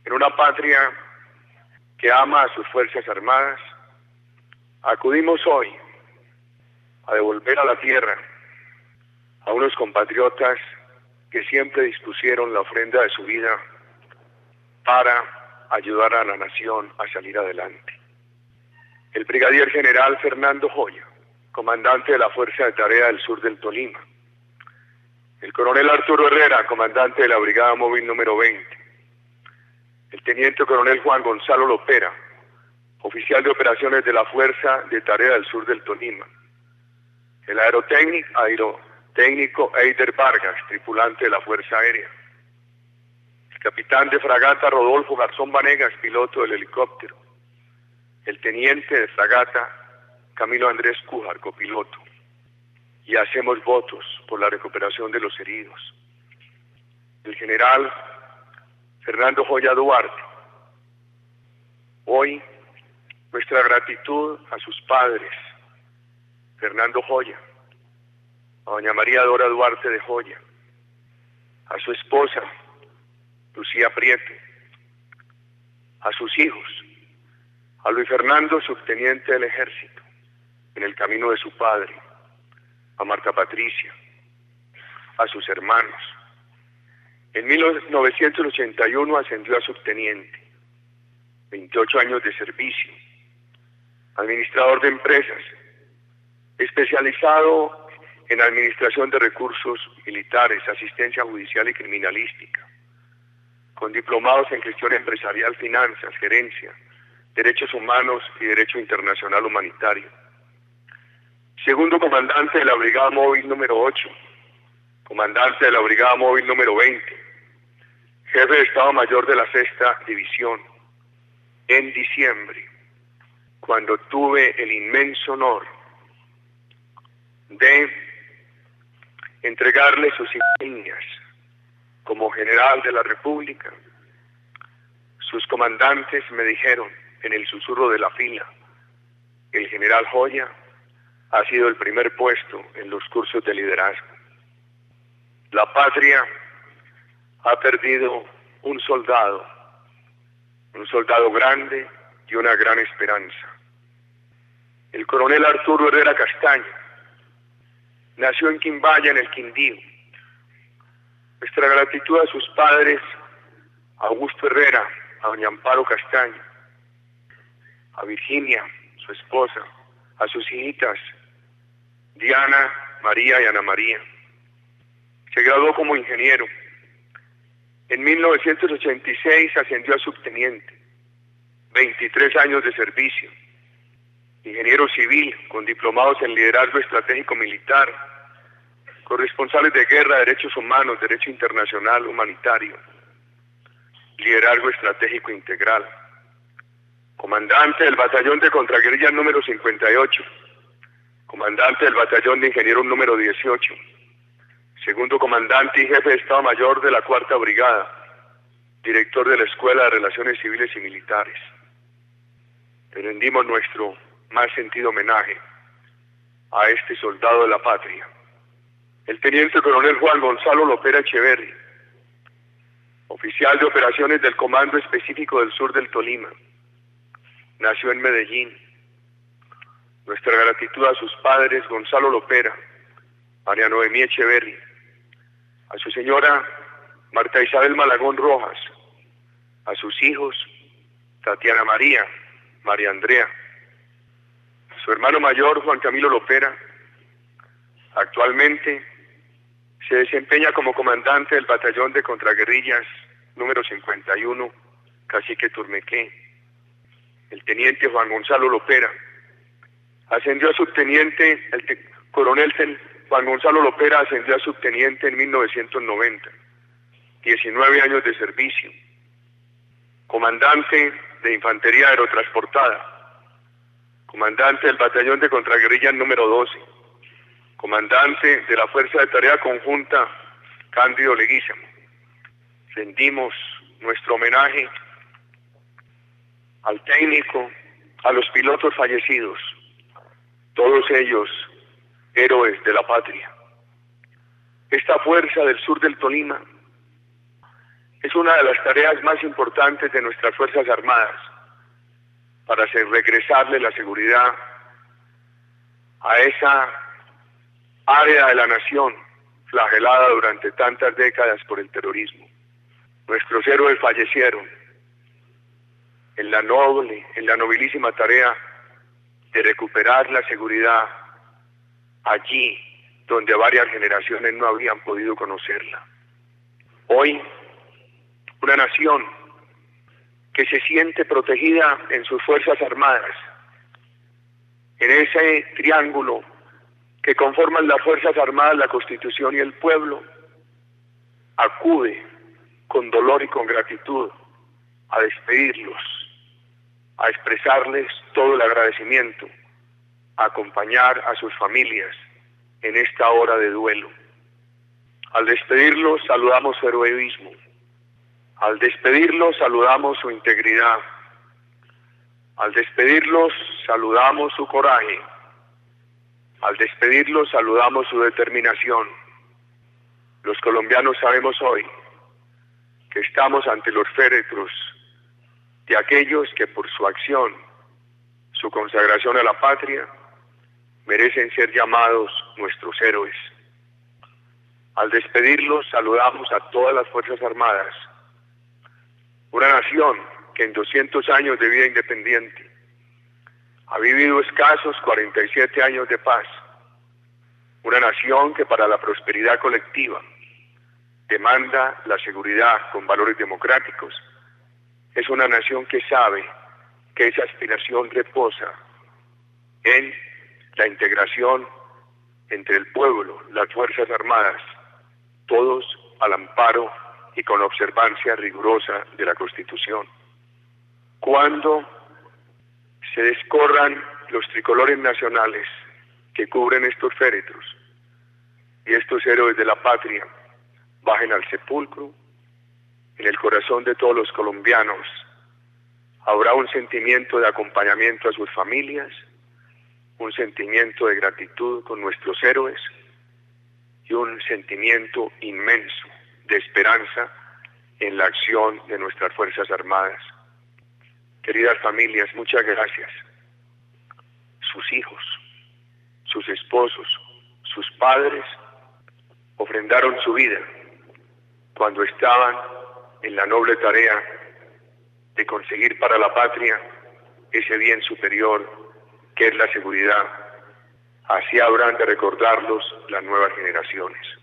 En una patria que ama a sus Fuerzas Armadas, acudimos hoy a devolver a la tierra a unos compatriotas que siempre dispusieron la ofrenda de su vida para ayudar a la nación a salir adelante. El brigadier general Fernando Joya, comandante de la Fuerza de Tarea del Sur del Tolima. El coronel Arturo Herrera, comandante de la Brigada Móvil número 20. El teniente coronel Juan Gonzalo Lopera, oficial de operaciones de la Fuerza de Tarea del Sur del Tolima. El aerotécnico Eider Vargas, tripulante de la Fuerza Aérea. El capitán de fragata Rodolfo Garzón Vanegas, piloto del helicóptero. El teniente de fragata Camilo Andrés Cújar, copiloto. Y hacemos votos por la recuperación de los heridos. El general Fernando Joya Duarte. Hoy, nuestra gratitud a sus padres, Fernando Joya, a doña María Dora Duarte de Joya, a su esposa, Lucía Prieto, a sus hijos, a Luis Fernando, subteniente del Ejército, en el camino de su padre, a Marta Patricia, a sus hermanos. En 1981 ascendió a subteniente, 28 años de servicio, administrador de empresas, especializado en administración de recursos militares, asistencia judicial y criminalística, con diplomados en gestión empresarial, finanzas, gerencia, derechos humanos y derecho internacional humanitario. Segundo comandante de la Brigada Móvil número 8, comandante de la Brigada Móvil número 20, jefe de Estado Mayor de la 6ª División. En diciembre, cuando tuve el inmenso honor de entregarle sus insignias como general de la República, sus comandantes me dijeron en el susurro de la fila: el general Joya ha sido el primer puesto en los cursos de liderazgo. La patria ha perdido un soldado grande y una gran esperanza. El coronel Arturo Herrera Castaño nació en Quimbaya, en el Quindío. Nuestra gratitud a sus padres, a Augusto Herrera, a doña Amparo Castaño, a Virginia, su esposa, a sus hijitas, Diana, María y Ana María. Se graduó como ingeniero. En 1986 ascendió a subteniente, 23 años de servicio, ingeniero civil con diplomados en liderazgo estratégico militar, corresponsales de guerra, derechos humanos, derecho internacional humanitario, liderazgo estratégico integral, comandante del batallón de contraguerrillas número 58, comandante del batallón de ingenieros número 18, segundo comandante y jefe de Estado Mayor de la 4ª Brigada, director de la Escuela de Relaciones Civiles y Militares. Le rendimos nuestro más sentido homenaje a este soldado de la patria. El teniente coronel Juan Gonzalo Lopera Echeverri, oficial de operaciones del Comando Específico del Sur del Tolima, nació en Medellín. Nuestra gratitud a sus padres, Gonzalo Lopera, María Noemí Echeverri, a su señora Marta Isabel Malagón Rojas, a sus hijos Tatiana María, María Andrea, a su hermano mayor Juan Camilo Lopera. Actualmente se desempeña como comandante del batallón de contraguerrillas número 51, Cacique Turmequé. El teniente Juan Gonzalo Lopera ascendió a subteniente, coronel Juan Gonzalo Lopera ascendió a subteniente en 1990, 19 años de servicio, comandante de infantería aerotransportada, comandante del batallón de contraguerrillas número 12, comandante de la Fuerza de Tarea Conjunta Cándido Leguízamo. Rendimos nuestro homenaje al técnico, a los pilotos fallecidos, todos ellos héroes de la patria. Esta fuerza del sur del Tolima Es una de las tareas más importantes de nuestras Fuerzas Armadas para regresarle la seguridad a esa área de la nación flagelada durante tantas décadas por el terrorismo. Nuestros héroes fallecieron en la nobilísima tarea de recuperar la seguridad allí donde varias generaciones no habían podido conocerla. Hoy, una nación que se siente protegida en sus Fuerzas Armadas, en ese triángulo que conforman las Fuerzas Armadas, la Constitución y el pueblo, acude con dolor y con gratitud a despedirlos, a expresarles todo el agradecimiento, a acompañar a sus familias en esta hora de duelo. Al despedirlos saludamos su heroísmo, al despedirlos saludamos su integridad, al despedirlos saludamos su coraje, al despedirlos saludamos su determinación. Los colombianos sabemos hoy que estamos ante los féretros de aquellos que por su acción, su consagración a la patria, merecen ser llamados nuestros héroes. Al despedirlos saludamos a todas las Fuerzas Armadas, una nación que en 200 años de vida independiente ha vivido escasos 47 años de paz, una nación que para la prosperidad colectiva demanda la seguridad con valores democráticos. Es una nación que sabe que esa aspiración reposa en la integración entre el pueblo, las Fuerzas Armadas, todos al amparo y con observancia rigurosa de la Constitución. Cuando se descorran los tricolores nacionales que cubren estos féretros y estos héroes de la patria bajen al sepulcro, en el corazón de todos los colombianos habrá un sentimiento de acompañamiento a sus familias, un sentimiento de gratitud con nuestros héroes y un sentimiento inmenso de esperanza en la acción de nuestras Fuerzas Armadas. Queridas familias, muchas gracias. Sus hijos, sus esposos, sus padres ofrendaron su vida cuando estaban en la noble tarea de conseguir para la patria ese bien superior que es la seguridad. Así habrán de recordarlos las nuevas generaciones.